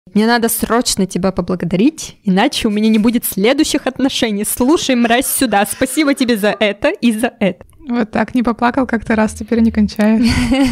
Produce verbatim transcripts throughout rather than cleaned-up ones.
Мне надо срочно тебя поблагодарить, иначе у меня не будет следующих отношений. Слушай, мразь, сюда. Спасибо тебе за это и за это. Вот так, не поплакал как-то раз, теперь не кончаю.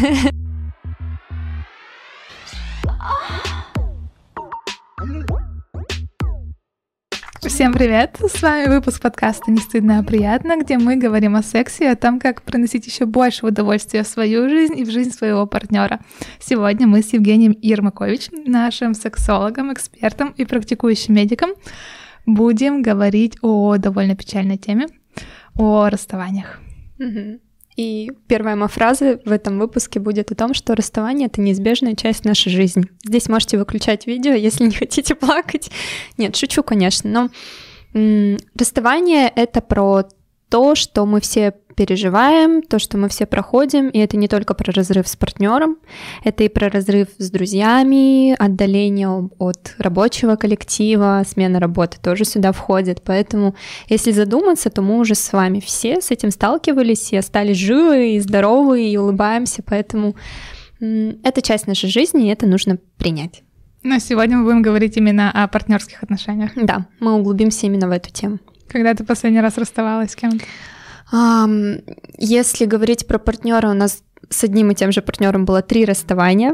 Всем привет! С вами выпуск подкаста «Не стыдно, а приятно», где мы говорим о сексе и о том, как приносить еще больше удовольствия в свою жизнь и в жизнь своего партнера. Сегодня мы с Евгением Ермакович, нашим сексологом, экспертом и практикующим медиком, будем говорить о довольно печальной теме, о расставаниях. Угу. И первая моя фраза в этом выпуске будет о том, что расставание — это неизбежная часть нашей жизни. Здесь можете выключать видео, если не хотите плакать. Нет, шучу, конечно, но м- расставание — это про то, что мы все переживаем, то, что мы все проходим, и это не только про разрыв с партнером, это и про разрыв с друзьями, отдаление от рабочего коллектива, смена работы тоже сюда входит, поэтому если задуматься, то мы уже с вами все с этим сталкивались и остались живы и здоровы, и улыбаемся, поэтому м- это часть нашей жизни, и это нужно принять. Но сегодня мы будем говорить именно о партнерских отношениях. Да, мы углубимся именно в эту тему. Когда ты последний раз расставалась с кем-то? Um, если говорить про партнера, у нас с одним и тем же партнером было три расставания,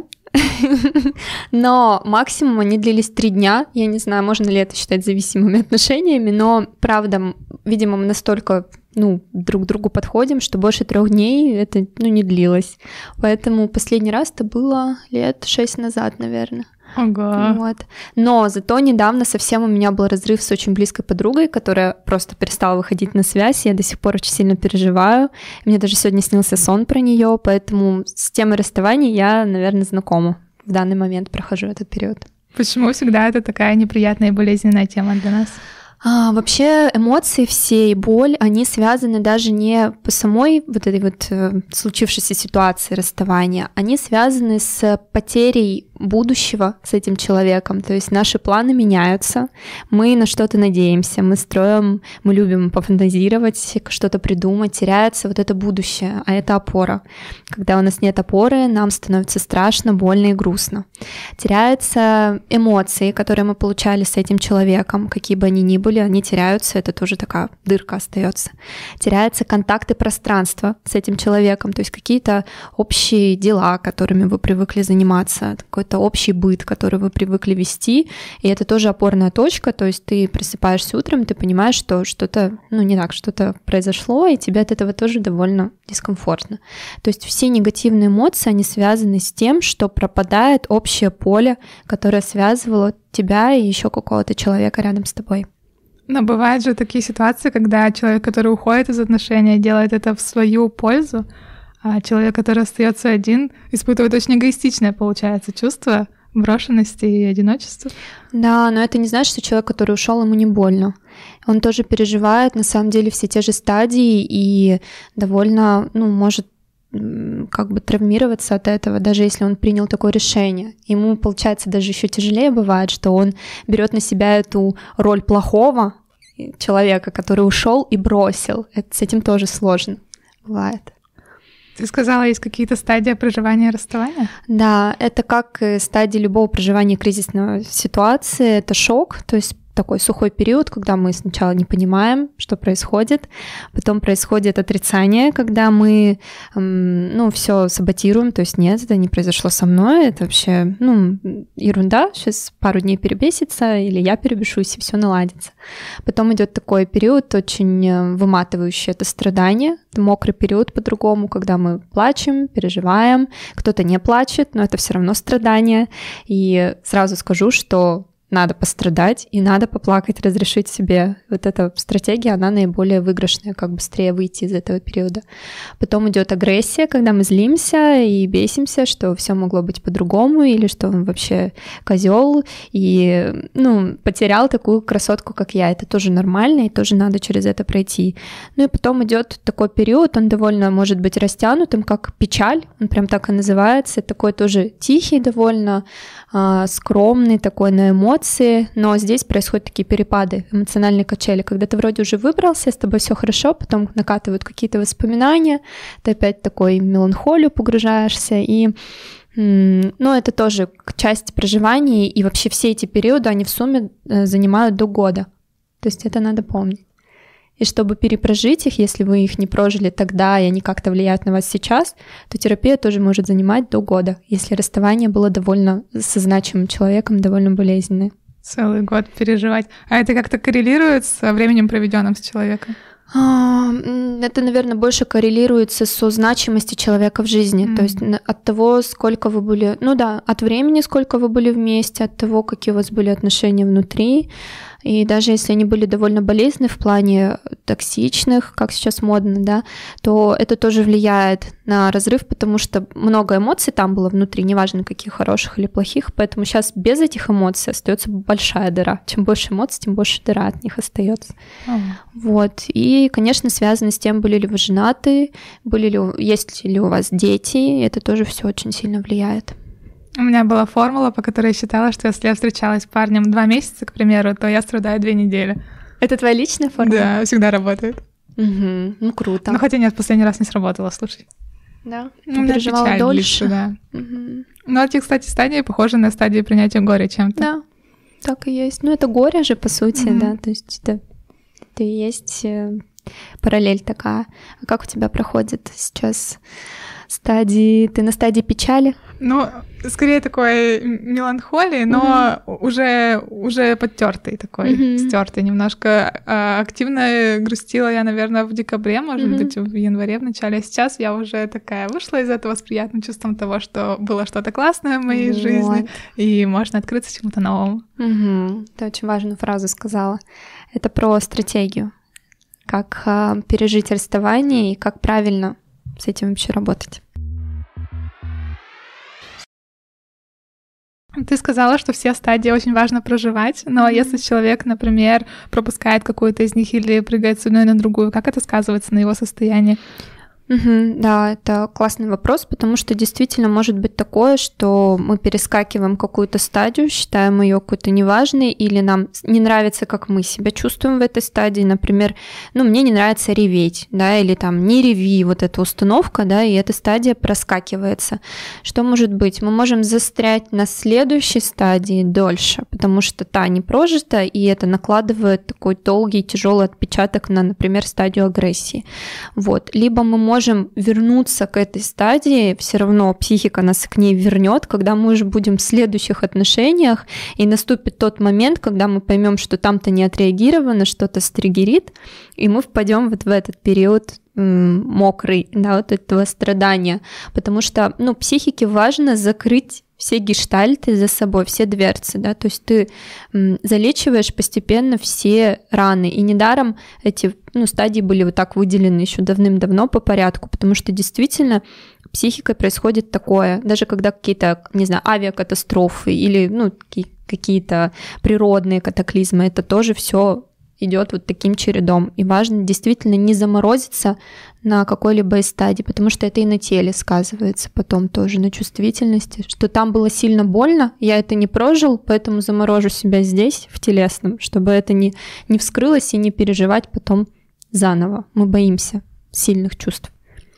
но максимум они длились три дня. Я не знаю, можно ли это считать зависимыми отношениями, но правда, видимо, мы настолько ну, друг к другу подходим, что больше трех дней это ну, не длилось. Поэтому последний раз это было лет шесть назад, наверное. Ого. Вот. Но зато недавно совсем у меня был разрыв с очень близкой подругой, которая просто перестала выходить на связь, я до сих пор очень сильно переживаю. Мне даже сегодня снился сон про нее, поэтому с темой расставания я, наверное, знакома. В данный момент прохожу этот период. Почему всегда это такая неприятная и болезненная тема для нас? А, вообще эмоции все и боль, они связаны даже не по самой вот этой вот э, случившейся ситуации расставания, они связаны с потерей будущего с этим человеком, то есть наши планы меняются, мы на что-то надеемся, мы строим, мы любим пофантазировать, что-то придумать, теряется вот это будущее, а это опора. Когда у нас нет опоры, нам становится страшно, больно и грустно. Теряются эмоции, которые мы получали с этим человеком, какие бы они ни были, они теряются, это тоже такая дырка остается. Теряются контакты пространства с этим человеком, то есть какие-то общие дела, которыми вы привыкли заниматься, какой-то общий быт, который вы привыкли вести, и это тоже опорная точка, то есть ты просыпаешься утром, ты понимаешь, что что-то, ну не так, что-то произошло, и тебе от этого тоже довольно дискомфортно. То есть все негативные эмоции, они связаны с тем, что пропадает общее поле, которое связывало тебя и еще какого-то человека рядом с тобой. Но бывают же такие ситуации, когда человек, который уходит из отношений, делает это в свою пользу, а человек, который остается один, испытывает очень эгоистичное, получается, чувство брошенности и одиночества. Да, но это не значит, что человек, который ушел, ему не больно. Он тоже переживает, на самом деле, все те же стадии и довольно, ну, может как бы травмироваться от этого, даже если он принял такое решение. Ему, получается, даже еще тяжелее бывает, что он берет на себя эту роль плохого человека, который ушел и бросил. Это, с этим тоже сложно бывает. Ты сказала, есть какие-то стадии проживания расставания? Да, это как стадии любого проживания кризисной ситуации. Это шок, то есть такой сухой период, когда мы сначала не понимаем, что происходит, потом происходит отрицание, когда мы, ну, все саботируем, то есть нет, это не произошло со мной, это вообще, ну, ерунда, сейчас пару дней перебесится, или я перебешусь, и все наладится. Потом идет такой период очень выматывающий, это страдание, это мокрый период по-другому, когда мы плачем, переживаем, кто-то не плачет, но это все равно страдание, и сразу скажу, что надо пострадать и надо поплакать, разрешить себе. Вот эта стратегия, она наиболее выигрышная, как быстрее выйти из этого периода. Потом идет агрессия, когда мы злимся и бесимся, что все могло быть по-другому, или что он вообще козел и, ну, потерял такую красотку, как я. Это тоже нормально, и тоже надо через это пройти. Ну и потом идет такой период, он довольно может быть растянутым, как печаль, он прям так и называется, такой тоже тихий довольно, э, скромный, такой на эмоции, но здесь происходят такие перепады, эмоциональные качели, когда ты вроде уже выбрался, с тобой все хорошо, потом накатывают какие-то воспоминания, ты опять такой в меланхолию погружаешься, и Ну, это тоже часть проживания, и вообще все эти периоды, они в сумме занимают до года. То есть это надо помнить. И чтобы перепрожить их, если вы их не прожили тогда, и они как-то влияют на вас сейчас, то терапия тоже может занимать до года, если расставание было довольно со значимым человеком, довольно болезненное. Целый год переживать. А это как-то коррелирует с временем, проведенным с человеком? Это, наверное, больше коррелируется со значимостью человека в жизни. Mm-hmm. То есть от того, сколько вы были... Ну да, от времени, сколько вы были вместе, от того, какие у вас были отношения внутри. И даже если они были довольно болезненны в плане токсичных, как сейчас модно, да, то это тоже влияет на разрыв, потому что много эмоций там было внутри, неважно, каких хороших или плохих, поэтому сейчас без этих эмоций остается большая дыра. Чем больше эмоций, тем больше дыра от них остается. Mm. Вот. И, конечно, связано с тем, были ли вы женаты, были ли, есть ли у вас дети, это тоже все очень сильно влияет. У меня была формула, по которой я считала, что если я встречалась с парнем два месяца, к примеру, то я страдаю две недели. Это твоя личная формула? Да, всегда работает. Угу, ну круто. Ну хотя нет, последний раз не сработало, слушай. Да? Ты ну, переживала дольше? Длится, да. Угу. Ну эти, кстати, стадии похожи на стадии принятия горя чем-то. Да, так и есть. Ну это горе же, по сути, угу. да, то есть это, это и есть параллель такая. А как у тебя проходит сейчас стадии? Ты на стадии печали? Ну, скорее такой меланхолии, но mm-hmm. уже, уже подтертый такой, mm-hmm. стертый немножко. Активно грустила я, наверное, в декабре, может mm-hmm. быть, в январе в начале. А сейчас я уже такая вышла из этого с приятным чувством того, что было что-то классное в моей вот. жизни, и можно открыться чему-то новому. Mm-hmm. Ты очень важную фразу сказала. Это про стратегию. Как а, пережить расставание и как правильно с этим вообще работать. Ты сказала, что все стадии очень важно проживать, но mm-hmm. если человек, например, пропускает какую-то из них или прыгает с одной на другую, как это сказывается на его состоянии? Угу, да, это классный вопрос, потому что действительно может быть такое, что мы перескакиваем какую-то стадию, считаем ее какой-то неважной, или нам не нравится, как мы себя чувствуем в этой стадии. Например, ну, мне не нравится реветь, да, или там не реви, вот эта установка, да, и эта стадия проскакивается. Что может быть? Мы можем застрять на следующей стадии дольше, потому что та не прожита, и это накладывает такой долгий, тяжелый отпечаток на, например, стадию агрессии. Вот. Либо мы можем можем вернуться к этой стадии, все равно психика нас к ней вернет, когда мы уже будем в следующих отношениях, и наступит тот момент, когда мы поймем, что там-то не отреагировано, что-то стригерит, и мы впадем вот в этот период м- мокрый, да, вот этого страдания, потому что, ну, психике важно закрыть все гештальты за собой, все дверцы, да, то есть ты м, залечиваешь постепенно все раны, и недаром эти, ну, стадии были вот так выделены еще давным-давно по порядку, потому что действительно психикой происходит такое, даже когда какие-то, не знаю, авиакатастрофы или, ну, какие-то природные катаклизмы, это тоже все идет вот таким чередом. И важно действительно не заморозиться на какой-либо из стадий, потому что это и на теле сказывается потом тоже, на чувствительности, что там было сильно больно, я это не прожил, поэтому заморожу себя здесь, в телесном, чтобы это не, не вскрылось и не переживать потом заново. Мы боимся сильных чувств.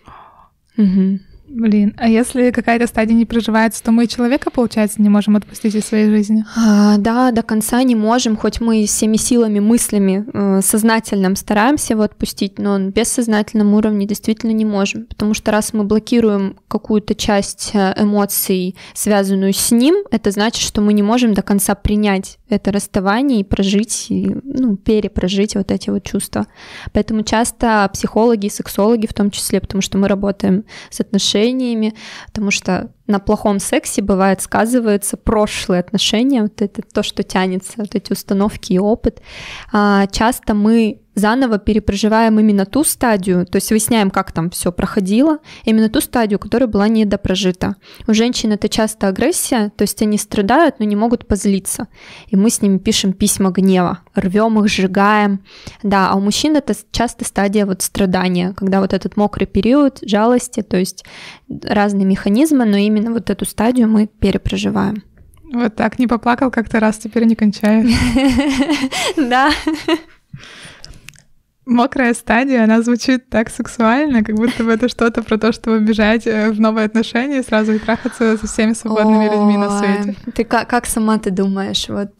Угу. Блин, а если какая-то стадия не проживается, то мы и человека, получается, не можем отпустить из своей жизни? А, да, до конца не можем, хоть мы всеми силами, мыслями, э, сознательным стараемся его отпустить, но на бессознательном уровне действительно не можем, потому что раз мы блокируем какую-то часть эмоций, связанную с ним, это значит, что мы не можем до конца принять это расставание и прожить, и, ну, перепрожить вот эти вот чувства. Поэтому часто психологи и сексологи в том числе, потому что мы работаем с отношениями, потому что на плохом сексе бывает сказывается прошлые отношения, вот это то, что тянется, вот эти установки и опыт. А часто мы заново перепроживаем именно ту стадию, то есть выясняем, как там все проходило, именно ту стадию, которая была недопрожита. У женщин это часто агрессия, то есть они страдают, но не могут позлиться. И мы с ними пишем письма гнева, рвем их, сжигаем. Да, а у мужчин это часто стадия вот страдания, когда вот этот мокрый период жалости, то есть разные механизмы, но именно вот эту стадию мы перепроживаем. Вот так, не поплакал как-то раз, теперь не кончаешь. Да. Мокрая стадия, она звучит так сексуально, как будто бы это что-то про то, чтобы бежать в новые отношения и сразу и трахаться со всеми свободными Ой, людьми на свете. Ты как, как сама ты думаешь, вот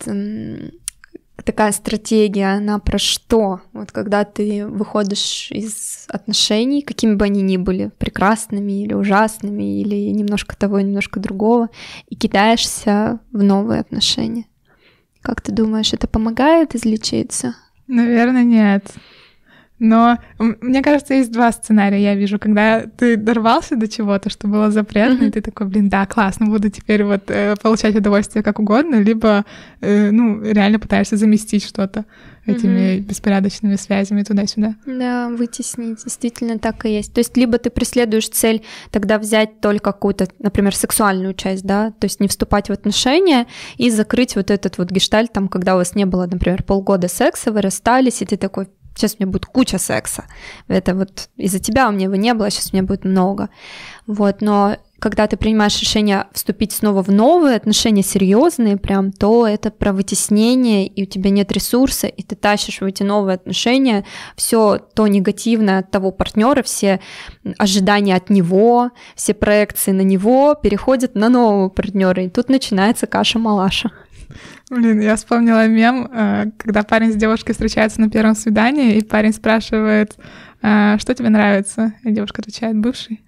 такая стратегия, она про что? Вот когда ты выходишь из отношений, какими бы они ни были, прекрасными или ужасными, или немножко того, немножко другого, и кидаешься в новые отношения. Как ты думаешь, это помогает излечиться? Наверное, нет. Но мне кажется, есть два сценария, я вижу, когда ты дорвался до чего-то, что было запретно, mm-hmm. и ты такой, блин, да, классно, буду теперь вот э, получать удовольствие как угодно, либо, э, ну, реально пытаешься заместить что-то этими mm-hmm. беспорядочными связями туда-сюда. Да, вытеснить, действительно так и есть. То есть либо ты преследуешь цель тогда взять только какую-то, например, сексуальную часть, да, то есть не вступать в отношения и закрыть вот этот вот гештальт, там, когда у вас не было, например, полгода секса, вы расстались, и ты такой, сейчас у меня будет куча секса. Это вот из-за тебя у меня его не было, сейчас у меня будет много. Вот, но когда ты принимаешь решение вступить снова в новые отношения, серьезные прям, то это про вытеснение, и у тебя нет ресурса, и ты тащишь в эти новые отношения все то негативное от того партнера, все ожидания от него, все проекции на него переходят на нового партнера, и тут начинается каша-малаша. Блин, я вспомнила мем, когда парень с девушкой встречается на первом свидании, и парень спрашивает, что тебе нравится? И девушка отвечает, бывший.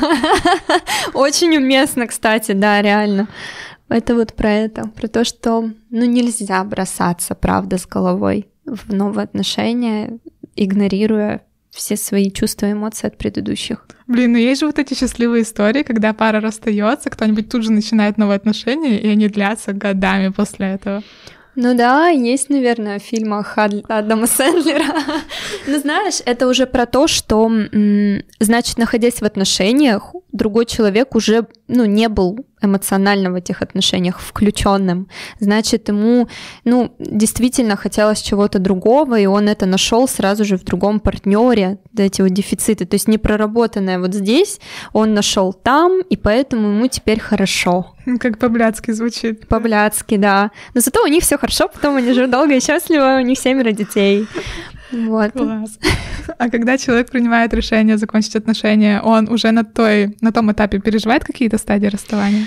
Очень уместно, кстати, да, реально. Это вот про это, про то, что ну нельзя бросаться, правда, с головой в новые отношения, игнорируя все свои чувства и эмоции от предыдущих. Блин, ну есть же вот эти счастливые истории, когда пара расстается, кто-нибудь тут же начинает новые отношения, и они длятся годами после этого. Ну да, есть, наверное, в фильмах Адама Сэндлера. Но знаешь, это уже про то, что, значит, находясь в отношениях, другой человек уже, ну, не был эмоционально в этих отношениях включенным. Значит, ему, ну, действительно хотелось чего-то другого, и он это нашел сразу же в другом партнере, эти вот дефициты. То есть непроработанное вот здесь он нашел там, и поэтому ему теперь хорошо. Как по-блядски звучит. По-блядски, да. Но зато у них все хорошо, потом они живут долго и счастливо, у них семеро детей. Вот. Класс. А когда человек принимает решение закончить отношения, он уже на, той, на том этапе переживает какие-то стадии расставания?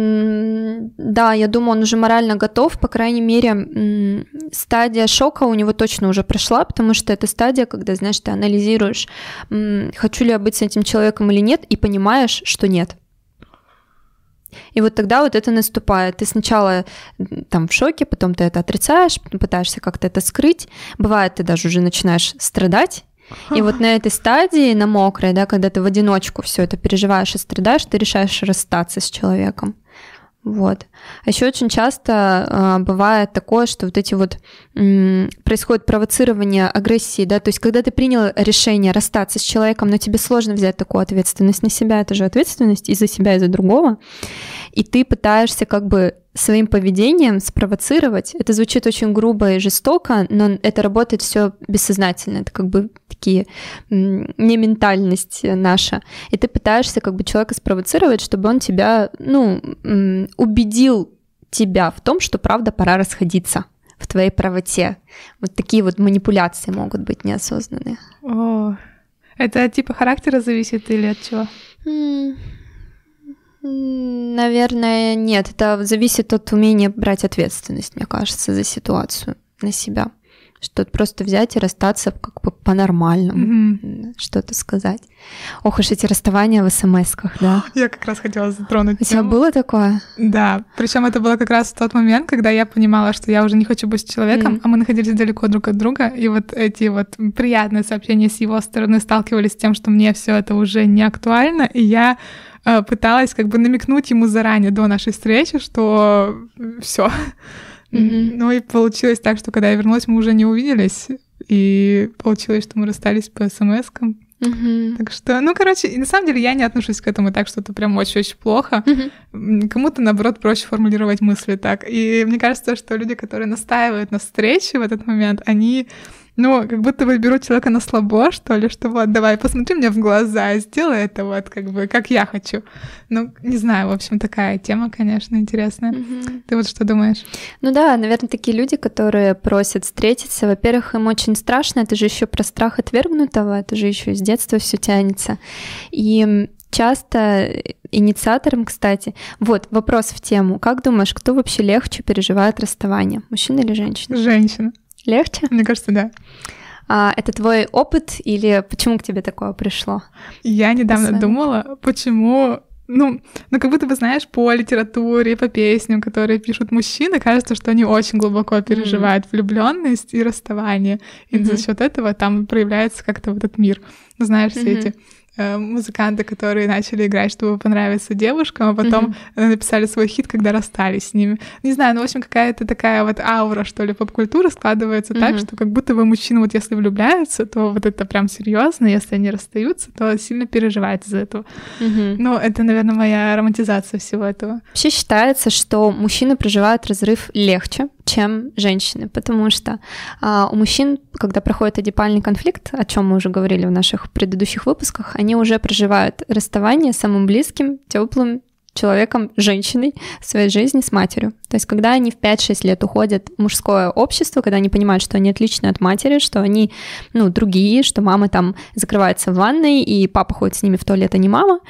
Да, я думаю, он уже морально готов, по крайней мере, стадия шока у него точно уже прошла, потому что это стадия, когда, знаешь, ты анализируешь, хочу ли я быть с этим человеком или нет, и понимаешь, что нет. И вот тогда вот это наступает. Ты сначала там в шоке, потом ты это отрицаешь, пытаешься как-то это скрыть. Бывает, ты даже уже начинаешь страдать. И вот на этой стадии, на мокрой, да, когда ты в одиночку все это переживаешь и страдаешь, ты решаешь расстаться с человеком. Вот. А еще очень часто э, бывает такое, что вот эти вот м, происходит провоцирование агрессии, да, то есть когда ты принял решение расстаться с человеком, но тебе сложно взять такую ответственность на себя, это же ответственность и за себя, и за другого, и ты пытаешься как бы своим поведением спровоцировать. Это звучит очень грубо и жестоко, но это работает все бессознательно. Это как бы такие не ментальность наша. И ты пытаешься как бы человека спровоцировать, чтобы он тебя, ну, убедил тебя в том, что правда пора расходиться в твоей правоте. Вот такие вот манипуляции могут быть неосознанные. О, это от типа характера зависит или от чего? Наверное, нет. Это зависит от умения брать ответственность, мне кажется, за ситуацию на себя. Что просто взять и расстаться как бы по-нормальному, mm-hmm. что-то сказать. Ох уж эти расставания в эс-эм-эсках, да. Я как раз хотела затронуть. У тебя было такое? Да, причем это было как раз в тот момент, когда я понимала, что я уже не хочу быть с человеком, mm-hmm. а мы находились далеко друг от друга, и вот эти вот приятные сообщения с его стороны сталкивались с тем, что мне все это уже не актуально, и я э, пыталась как бы намекнуть ему заранее до нашей встречи, что все. Mm-hmm. Ну и получилось так, что когда я вернулась, мы уже не увиделись, и получилось, что мы расстались по эс-эм-эскам. Mm-hmm. Так что, ну, короче, на самом деле я не отношусь к этому так, что это прям очень-очень плохо. Mm-hmm. Кому-то, наоборот, проще формулировать мысли так. И мне кажется, что люди, которые настаивают на встрече в этот момент, они ну, как будто бы берут человека на слабо, что ли, что вот, давай, посмотри мне в глаза, сделай это вот, как бы, как я хочу. Ну, не знаю, в общем, такая тема, конечно, интересная. Mm-hmm. Ты вот что думаешь? Ну да, наверное, такие люди, которые просят встретиться, во-первых, им очень страшно, это же еще про страх отвергнутого, это же еще из детства все тянется. И часто инициатором, кстати, вот вопрос в тему. Как думаешь, кто вообще легче переживает расставание, мужчина или женщина? Женщина. Легче? Мне кажется, да. А это твой опыт или почему к тебе такое пришло? Я недавно Посмотри. думала, почему... Ну, ну, как будто бы, знаешь, по литературе, по песням, которые пишут мужчины, кажется, что они очень глубоко переживают mm-hmm. влюбленность и расставание. И mm-hmm. за счет этого там проявляется как-то вот этот мир. Знаешь, все mm-hmm. эти музыканты, которые начали играть, чтобы понравиться девушкам, а потом mm-hmm. написали свой хит, когда расстались с ними. Не знаю, ну, в общем, какая-то такая вот аура, что ли, поп-культуры складывается mm-hmm. так, что как будто бы мужчины, вот если влюбляются, то вот это прям серьезно, если они расстаются, то сильно переживают из-за этого. Mm-hmm. Ну, это, наверное, моя романтизация всего этого. Вообще считается, что мужчины проживают разрыв легче, чем женщины, потому что а, у мужчин, когда проходит эдипальный конфликт, о чем мы уже говорили в наших предыдущих выпусках, они уже проживают расставание с самым близким, теплым человеком, женщиной в своей жизни, с матерью. То есть когда они в пять-шесть лет уходят в мужское общество, когда они понимают, что они отличны от матери, что они, ну, другие, что мама там закрывается в ванной, и папа ходит с ними в туалет, а не мама,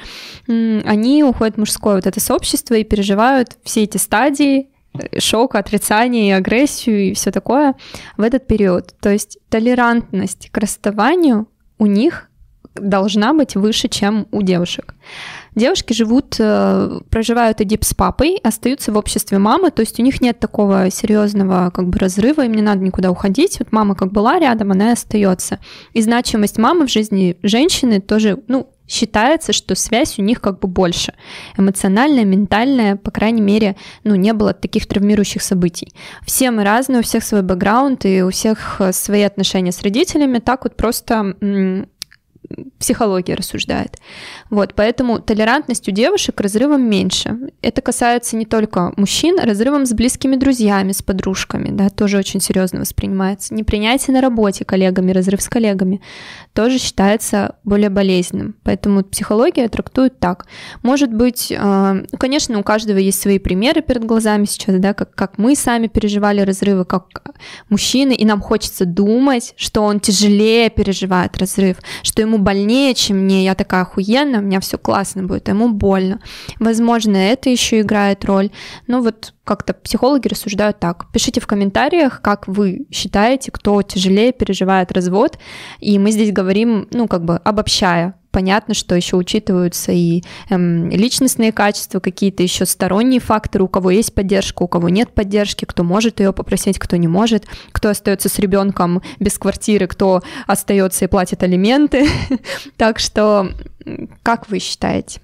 они уходят в мужское вот это сообщество и переживают все эти стадии шок, отрицание, агрессию и все такое в этот период. То есть толерантность к расставанию у них должна быть выше, чем у девушек. Девушки живут, проживают эдип с папой, остаются в обществе мамы, то есть у них нет такого серьезного как бы разрыва, им не надо никуда уходить. Вот мама как была рядом, она и остается. И значимость мамы в жизни женщины тоже, ну, считается, что связь у них как бы больше. Эмоциональная, ментальная, по крайней мере, ну, не было таких травмирующих событий. Все мы разные, у всех свой бэкграунд, и у всех свои отношения с родителями. Так вот просто м- психология рассуждает. Вот, поэтому толерантность у девушек к разрывам меньше. Это касается не только мужчин, разрывом с близкими друзьями, с подружками, да, тоже очень серьезно воспринимается. Непринятие на работе коллегами, разрыв с коллегами тоже считается более болезненным. Поэтому психология трактует так. Может быть, э, конечно, у каждого есть свои примеры перед глазами сейчас, да, как, как мы сами переживали разрывы, как мужчины, и нам хочется думать, что он тяжелее переживает разрыв, что ему больнее, чем мне, я такая охуенная, у меня все классно будет, а ему больно. Возможно, это еще играет роль. Но вот как-то психологи рассуждают так. Пишите в комментариях, как вы считаете, кто тяжелее переживает развод. И мы здесь говорим, ну, как бы обобщая. Понятно, что еще учитываются и эм, личностные качества, какие-то еще сторонние факторы, у кого есть поддержка, у кого нет поддержки, кто может ее попросить, кто не может, кто остается с ребенком без квартиры, кто остается и платит алименты. Так что, как вы считаете?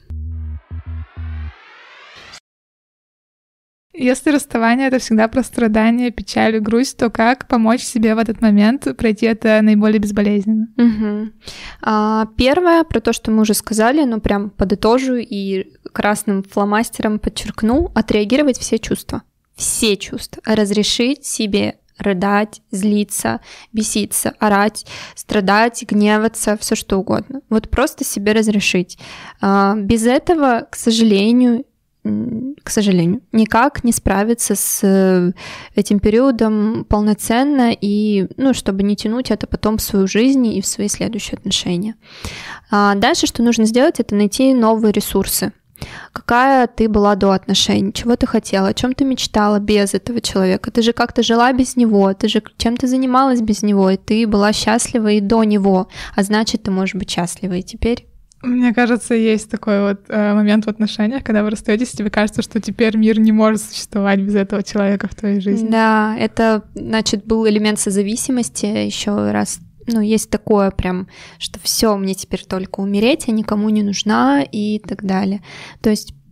Если расставание — это всегда про страдания, печаль и грусть, то как помочь себе в этот момент пройти это наиболее безболезненно? Угу. А, первое, про то, что мы уже сказали, ну прям подытожу и красным фломастером подчеркну, отреагировать все чувства. Все чувства. Разрешить себе рыдать, злиться, беситься, орать, страдать, гневаться, все что угодно. Вот просто себе разрешить. А, без этого, к сожалению, к сожалению, никак не справиться с этим периодом полноценно и, ну, чтобы не тянуть это потом в свою жизнь и в свои следующие отношения. А дальше, что нужно сделать, это найти новые ресурсы. Какая ты была до отношений, чего ты хотела, о чем ты мечтала без этого человека. Ты же как-то жила без него, ты же чем-то занималась без него, и ты была счастлива и до него, а значит, ты можешь быть счастлива и теперь. Мне кажется, есть такой вот э, момент в отношениях, когда вы расстаетесь, и тебе кажется, что теперь мир не может существовать без этого человека в твоей жизни. Да, это, значит, был элемент созависимости еще раз. Ну, есть такое прям, что все, мне теперь только умереть, я никому не нужна и так далее. То есть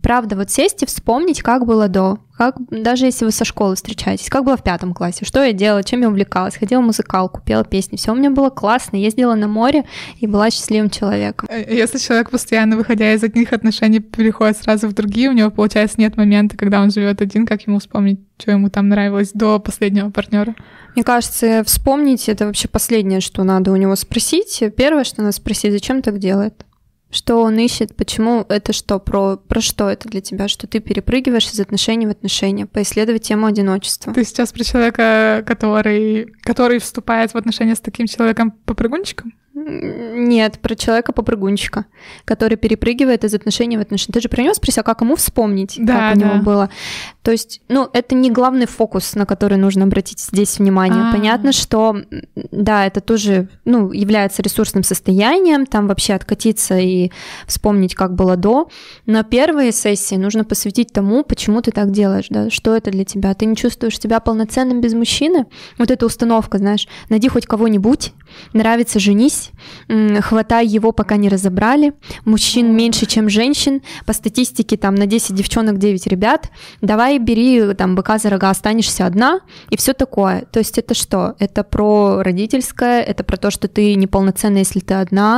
правда, вот сесть и вспомнить, как было до. Как, даже если вы со школы встречаетесь, как было в пятом классе, что я делала, чем я увлекалась, ходила в музыкалку, пела песни, все у меня было классно, ездила на море и была счастливым человеком. Если человек постоянно, выходя из одних отношений, переходит сразу в другие, у него, получается, нет момента, когда он живет один, как ему вспомнить, что ему там нравилось до последнего партнера? Мне кажется, вспомнить — это вообще последнее, что надо у него спросить. Первое, что надо спросить, зачем так делает? Что он ищет, почему, это что, про, про что это для тебя, что ты перепрыгиваешь из отношений в отношения, поисследовать тему одиночества. Ты сейчас про человека, который, который вступает в отношения с таким человеком-попрыгунчиком? Нет, про человека-попрыгунчика, который перепрыгивает из отношений в отношения. Ты же про него спросил, как ему вспомнить, да, как у да. него было. То есть, ну, это не главный фокус, на который нужно обратить здесь внимание. А-а-а. Понятно, что, да, это тоже, ну, является ресурсным состоянием, там вообще откатиться и вспомнить, как было до. Но первые сессии нужно посвятить тому, почему ты так делаешь, да, что это для тебя. Ты не чувствуешь себя полноценным без мужчины? Вот эта установка, знаешь, найди хоть кого-нибудь, нравится, женись, хватай его, пока не разобрали. Мужчин меньше, чем женщин. По статистике там на десять девчонок девять ребят. Давай бери там быка за рога, останешься одна и все такое. То есть это что? Это про родительское, это про то, что ты неполноценна, если ты одна,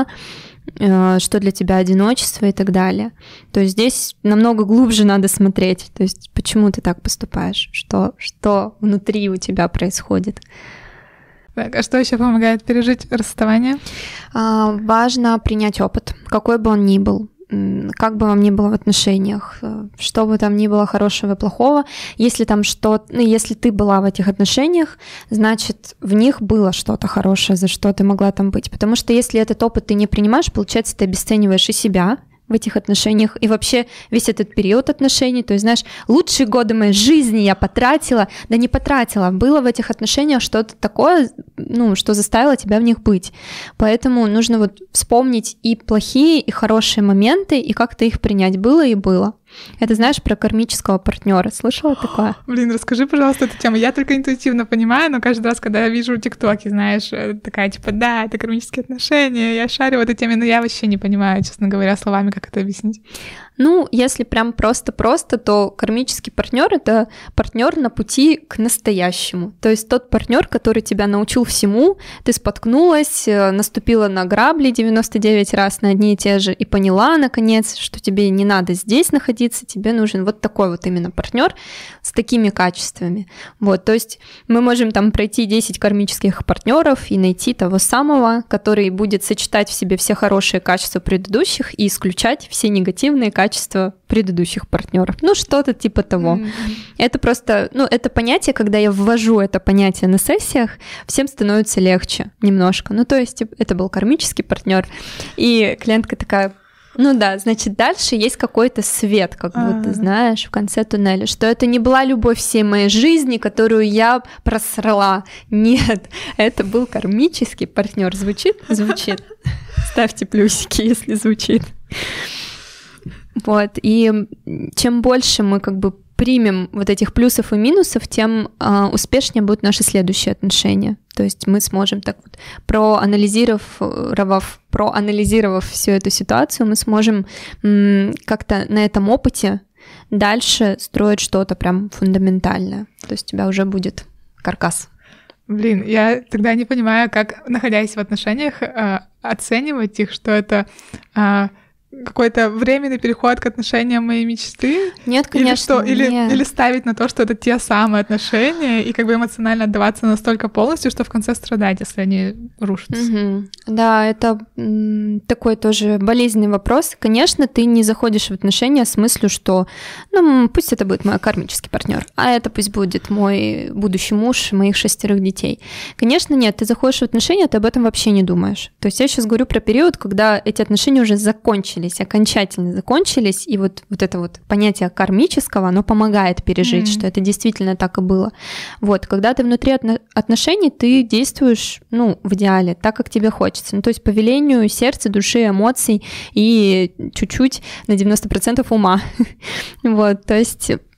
что для тебя одиночество и так далее. То есть здесь намного глубже надо смотреть. То есть почему ты так поступаешь? Что, что внутри у тебя происходит? Так, а что еще помогает пережить расставание? А, важно принять опыт, какой бы он ни был. Как бы вам ни было в отношениях, что бы там ни было хорошего и плохого, если там что, ну, если ты была в этих отношениях, значит, в них было что-то хорошее, за что ты могла там быть. Потому что если этот опыт ты не принимаешь, получается, ты обесцениваешь и себя в этих отношениях, и вообще весь этот период отношений. То есть, знаешь, лучшие годы моей жизни я потратила, да не потратила, было в этих отношениях что-то такое, ну, что заставило тебя в них быть. Поэтому нужно вот вспомнить и плохие, и хорошие моменты, и как-то их принять. Было и было. Это, знаешь, про кармического партнера. Слышала такое? Блин, расскажи, пожалуйста, эту тему. Я только интуитивно понимаю, но каждый раз, когда я вижу ТикТоки, знаешь, такая, типа, да, это кармические отношения, я шарю в этой теме, но я вообще не понимаю, честно говоря, словами, как это объяснить. Ну, если прям просто-просто, то кармический партнер — это партнер на пути к настоящему. То есть тот партнер, который тебя научил всему, ты споткнулась, наступила на грабли девяносто девять раз на одни и те же и поняла, наконец, что тебе не надо здесь находиться, тебе нужен вот такой вот именно партнер с такими качествами. Вот, то есть мы можем там пройти десять кармических партнеров и найти того самого, который будет сочетать в себе все хорошие качества предыдущих и исключать все негативные качества качества предыдущих партнеров. Ну, что-то типа того. Mm-hmm. Это просто, ну, это понятие, когда я ввожу это понятие на сессиях, всем становится легче немножко. Ну, то есть это был кармический партнер, и клиентка такая: ну да, значит, дальше есть какой-то свет, как А-а-а. будто, знаешь, в конце туннеля, что это не была любовь всей моей жизни, которую я просрала. Нет, это был кармический партнер. Звучит? Звучит. Ставьте плюсики, если звучит. Вот, и чем больше мы как бы примем вот этих плюсов и минусов, тем э, успешнее будут наши следующие отношения. То есть мы сможем так вот, проанализировав, проанализировав всю эту ситуацию, мы сможем м, как-то на этом опыте дальше строить что-то прям фундаментальное. То есть у тебя уже будет каркас. Блин, я тогда не понимаю, как, находясь в отношениях, э, оценивать их, что это... Э, какой-то временный переход к отношениям моей мечты? Нет, конечно, или что? Или, нет. или ставить на то, что это те самые отношения, и как бы эмоционально отдаваться настолько полностью, что в конце страдать, если они рушатся. Угу. Да, это м, такой тоже болезненный вопрос. Конечно, ты не заходишь в отношения с мыслью, что ну, пусть это будет мой кармический партнер, а это пусть будет мой будущий муж моих шестерых детей. Конечно, нет, ты заходишь в отношения, ты об этом вообще не думаешь. То есть я сейчас говорю про период, когда эти отношения уже закончились, окончательно закончились, и вот, вот это вот понятие кармического, оно помогает пережить, mm-hmm. что это действительно так и было. Вот, когда ты внутри отно- отношений, ты действуешь, ну, в идеале, так, как тебе хочется. Ну, то есть по велению сердца, души, эмоций и чуть-чуть на девяносто процентов ума. Вот, то есть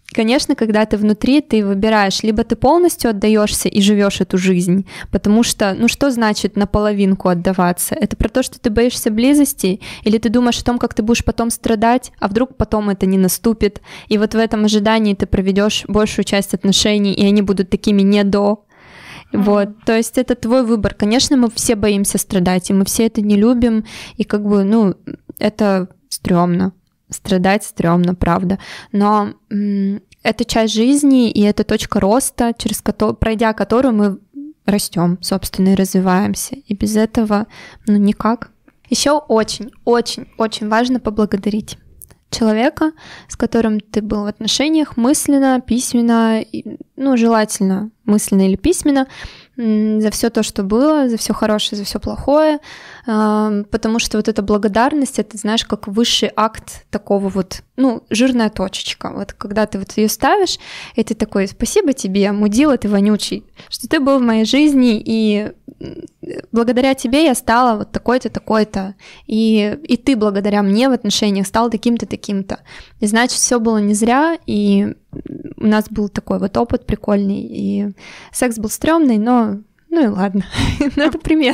конечно, когда ты внутри, ты выбираешь, либо ты полностью отдаешься и живешь эту жизнь, потому что, ну что значит наполовинку отдаваться? Это про то, что ты боишься близости, или ты думаешь о том, как ты будешь потом страдать, а вдруг потом это не наступит, и вот в этом ожидании ты проведешь большую часть отношений, и они будут такими не до. Вот, то есть это твой выбор. Конечно, мы все боимся страдать, и мы все это не любим, и как бы, ну, это стрёмно. Страдать стрёмно, правда. Но м- это часть жизни, и это точка роста, через которую, пройдя которую мы растем, собственно, и развиваемся. И без этого, ну, никак. Еще очень, очень, очень важно поблагодарить человека, с которым ты был в отношениях, мысленно, письменно, ну, желательно мысленно или письменно, за все то, что было, за все хорошее, за все плохое, потому что вот эта благодарность, это, знаешь, как высший акт такого вот, ну, жирная точечка. Вот когда ты вот ее ставишь, и ты такой: спасибо тебе, мудила ты вонючий, что ты был в моей жизни, и благодаря тебе я стала вот такой-то, такой-то, и, и ты благодаря мне в отношениях стал таким-то, таким-то. И значит, все было не зря, и у нас был такой вот опыт прикольный, и секс был стрёмный, но ну и ладно, ну это пример.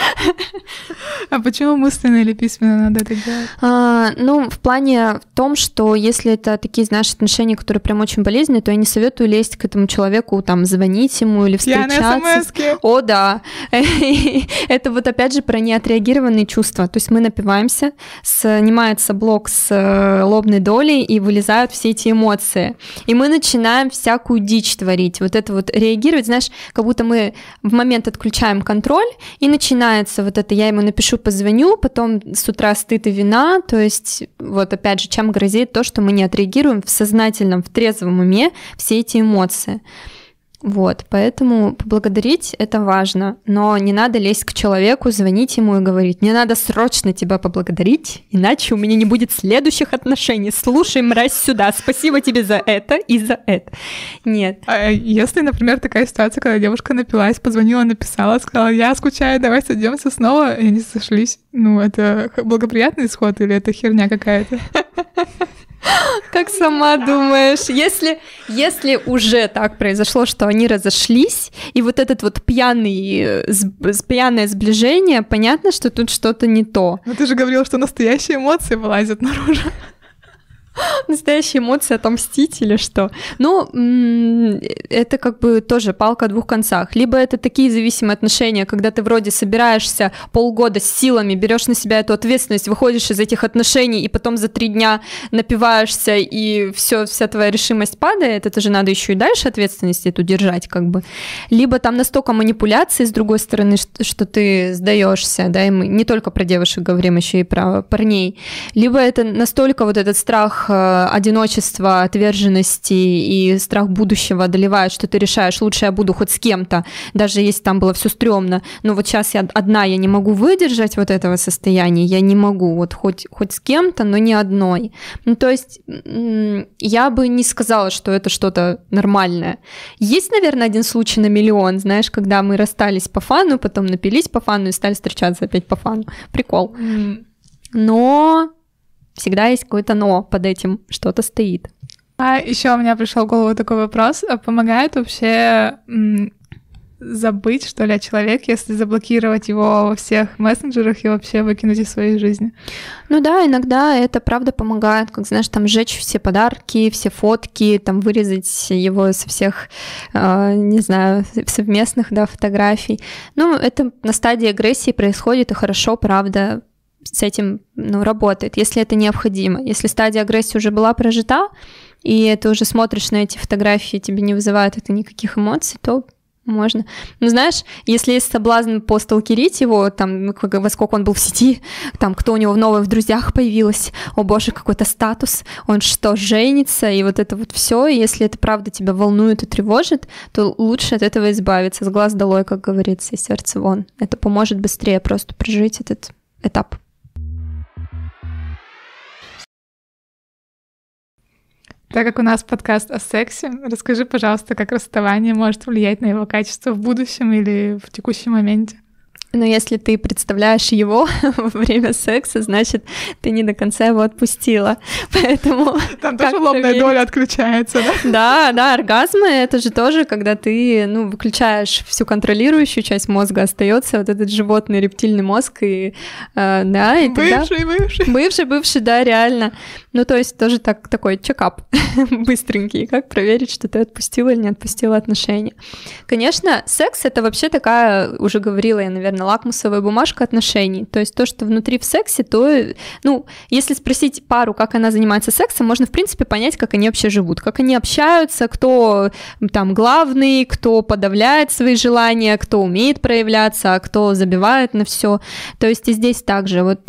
А почему мысленно или письменно надо это делать? А, ну, в плане в том, что если это такие, знаешь, отношения, которые прям очень болезненные, то я не советую лезть к этому человеку, там, звонить ему или встречаться. О, да. Это вот опять же про неотреагированные чувства. То есть мы напиваемся, снимается блок с лобной долей и вылезают все эти эмоции. И мы начинаем всякую дичь творить. Вот это вот реагировать, знаешь, как будто мы в момент отключаем контроль, и начинается вот это: я ему напишу, позвоню, потом с утра стыд и вина. То есть вот опять же, чем грозит то, что мы не отреагируем в сознательном, в трезвом уме все эти эмоции. Вот, поэтому поблагодарить — это важно, но не надо лезть к человеку, звонить ему и говорить: мне надо срочно тебя поблагодарить, иначе у меня не будет следующих отношений. Слушай, мразь, сюда, спасибо тебе за это и за это. Нет. А если, например, такая ситуация, когда девушка напилась, позвонила, написала, сказала: я скучаю, давай сойдемся снова, и они сошлись, ну, это благоприятный исход или это херня какая-то? Как сама думаешь, если, если уже так произошло, что они разошлись, и вот этот вот пьяный, пьяное сближение, понятно, что тут что-то не то. Но ты же говорила, что настоящие эмоции вылазят наружу. Настоящие эмоции отомстить или что? Ну, это как бы тоже палка о двух концах. Либо это такие зависимые отношения, когда ты вроде собираешься полгода с силами, берешь на себя эту ответственность, выходишь из этих отношений, и потом за три дня напиваешься, и все, вся твоя решимость падает. Это же надо еще и дальше ответственность эту держать, как бы. Либо там настолько манипуляции с другой стороны, что, что ты сдаешься, да, и мы не только про девушек говорим, еще и про парней. Либо это настолько вот этот страх одиночества, отверженности и страх будущего одолевает, что ты решаешь: лучше я буду хоть с кем-то, даже если там было все стрёмно, но вот сейчас я одна, я не могу выдержать вот этого состояния, я не могу, вот хоть, хоть с кем-то, но не одной. Ну, то есть я бы не сказала, что это что-то нормальное. Есть, наверное, один случай на миллион, знаешь, когда мы расстались по фану, потом напились по фану и стали встречаться опять по фану. Прикол. Но всегда есть какое-то «но» под этим, что-то стоит. А еще у меня пришел в голову такой вопрос: а помогает вообще м- забыть, что ли, о человеке, если заблокировать его во всех мессенджерах и вообще выкинуть из своей жизни? Ну да, иногда это правда помогает, как, знаешь, там сжечь все подарки, все фотки, там вырезать его со всех, э, не знаю, совместных, да, фотографий. Ну, это на стадии агрессии происходит, и хорошо, правда, с этим, ну, работает, если это необходимо. Если стадия агрессии уже была прожита, и ты уже смотришь на эти фотографии, тебе не вызывает это никаких эмоций, то можно. Ну, знаешь, если есть соблазн посталкерить его, там, во сколько он был в сети, там, кто у него новое в друзьях появилось, о боже, какой-то статус, он что, женится, и вот это вот все. Если это правда тебя волнует и тревожит, то лучше от этого избавиться, с глаз долой, как говорится, и сердце вон. Это поможет быстрее просто прожить этот этап. Так как у нас подкаст о сексе, расскажи, пожалуйста, как расставание может влиять на его качество в будущем или в текущем моменте? Но если ты представляешь его во время секса, значит, ты не до конца его отпустила. Поэтому... Там тоже лобная доля отключается, да? Да, да, оргазмы — это же тоже, когда ты, ну, выключаешь всю контролирующую часть мозга, остается вот этот животный рептильный мозг, и, э, да, и тогда... Бывший, бывший. Бывший, бывший, да, реально. Ну, то есть тоже так, такой чекап быстренький, как проверить, что ты отпустила или не отпустила отношения. Конечно, секс — это вообще такая, уже говорила я, наверное, лакмусовая бумажка отношений. То есть то, что внутри в сексе, то, ну, если спросить пару, как она занимается сексом, можно, в принципе, понять, как они вообще живут, как они общаются, кто там главный, кто подавляет свои желания, кто умеет проявляться, а кто забивает на все. То есть и здесь также вот,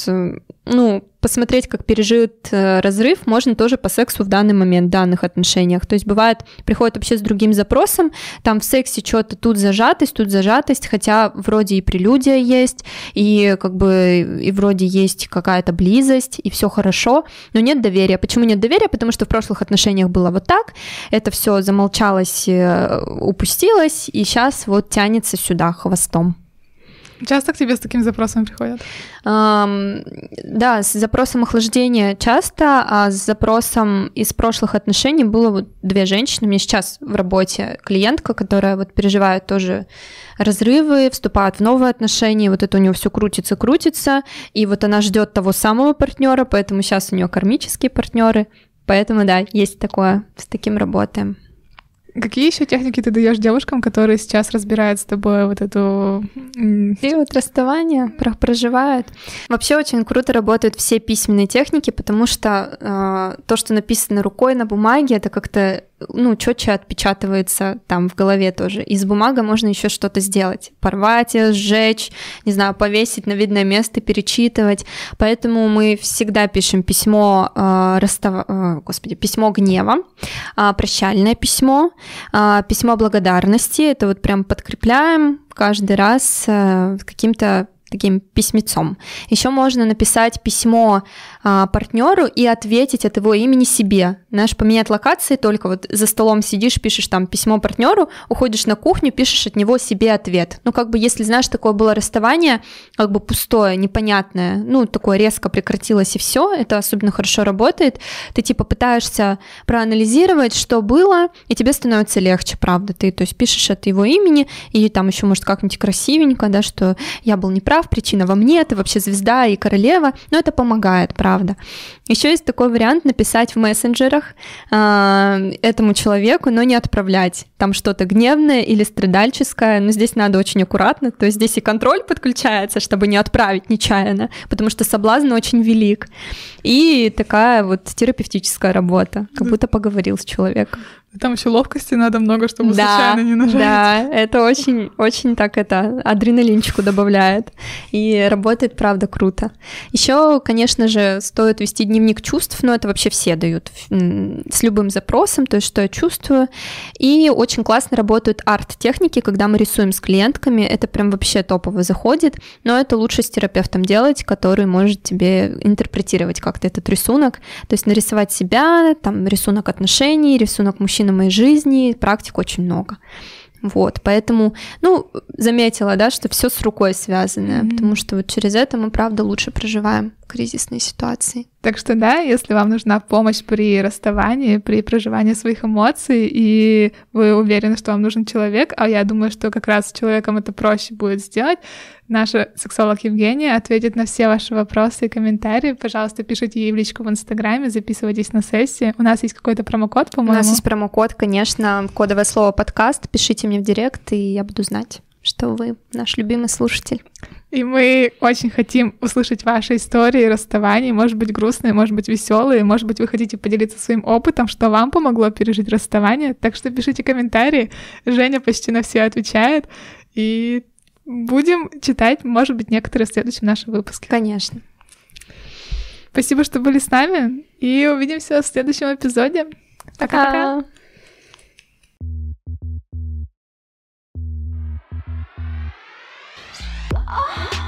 ну, посмотреть, как переживет разрыв, можно тоже по сексу в данный момент, в данных отношениях. То есть бывает, приходит вообще с другим запросом, там в сексе что-то тут зажатость, тут зажатость, хотя вроде и прелюдия есть, и как бы и вроде есть какая-то близость, и все хорошо, но нет доверия. Почему нет доверия? Потому что в прошлых отношениях было вот так, это все замолчалось, упустилось, и сейчас вот тянется сюда хвостом. Часто к тебе с таким запросом приходят? Um, да, с запросом охлаждения часто, а с запросом из прошлых отношений было вот две женщины. У меня сейчас в работе клиентка, которая вот переживает тоже разрывы, вступает в новые отношения, вот это у нее все крутится, крутится, и вот она ждет того самого партнера, поэтому сейчас у нее кармические партнеры, поэтому да, есть такое, с таким работаем. Какие еще техники ты даешь девушкам, которые сейчас разбирают с тобой вот эту... период расставания, проживают? Вообще очень круто работают все письменные техники, потому что э, то, что написано рукой на бумаге, это как-то, ну, четче отпечатывается там в голове тоже. Из бумаги можно еще что-то сделать. Порвать ее, сжечь, не знаю, повесить на видное место, перечитывать. Поэтому мы всегда пишем письмо, э, расстав... э, господи, письмо гнева, э, прощальное письмо, э, письмо благодарности. Это вот прям подкрепляем каждый раз э, каким-то таким письмецом. Еще можно написать письмо а, партнеру и ответить от его имени себе. Знаешь, поменять локации, только вот за столом сидишь, пишешь там письмо партнеру, уходишь на кухню, пишешь от него себе ответ. Ну, как бы, если, знаешь, такое было расставание, как бы пустое, непонятное, ну, такое резко прекратилось и все, это особенно хорошо работает. Ты, типа, пытаешься проанализировать, что было, и тебе становится легче, правда. Ты, то есть, пишешь от его имени, и там еще, может, как-нибудь красивенько, да, что я был неправ, причина во мне, ты вообще звезда и королева, но это помогает, правда. Еще есть такой вариант написать в мессенджерах э, этому человеку, но не отправлять там что-то гневное или страдальческое, но здесь надо очень аккуратно, то есть здесь и контроль подключается, чтобы не отправить нечаянно, потому что соблазн очень велик. И такая вот терапевтическая работа, как будто поговорил с человеком. Там еще ловкости надо много, чтобы да, случайно не нажать. Да, это очень, очень так это адреналинчику добавляет. И работает, правда, круто. Еще, конечно же, стоит вести дневник чувств, но это вообще все дают с любым запросом, то есть что я чувствую. И очень классно работают арт-техники, когда мы рисуем с клиентками. Это прям вообще топово заходит, но это лучше с терапевтом делать, который может тебе интерпретировать как-то этот рисунок. То есть нарисовать себя, там рисунок отношений, рисунок мужчины моей жизни, практик очень много. Вот, поэтому, ну, заметила, да, что все с рукой связано, mm-hmm. потому что вот через это мы, правда, лучше проживаем кризисные ситуации. Так что, да, если вам нужна помощь при расставании, при проживании своих эмоций, и вы уверены, что вам нужен человек, а я думаю, что как раз с человеком это проще будет сделать, наша сексолог Евгения ответит на все ваши вопросы и комментарии. Пожалуйста, пишите ей в личку в Инстаграме, записывайтесь на сессии. У нас есть какой-то промокод, по-моему? У нас есть промокод, конечно, кодовое слово «подкаст». Пишите мне в директ, и я буду знать, что вы наш любимый слушатель. И мы очень хотим услышать ваши истории расставаний, может быть, грустные, может быть, веселые, может быть, вы хотите поделиться своим опытом, что вам помогло пережить расставание. Так что пишите комментарии. Женя почти на все отвечает. И будем читать, может быть, некоторые в следующем нашем выпуске. Конечно. Спасибо, что были с нами. И увидимся в следующем эпизоде. Пока-пока. Oh.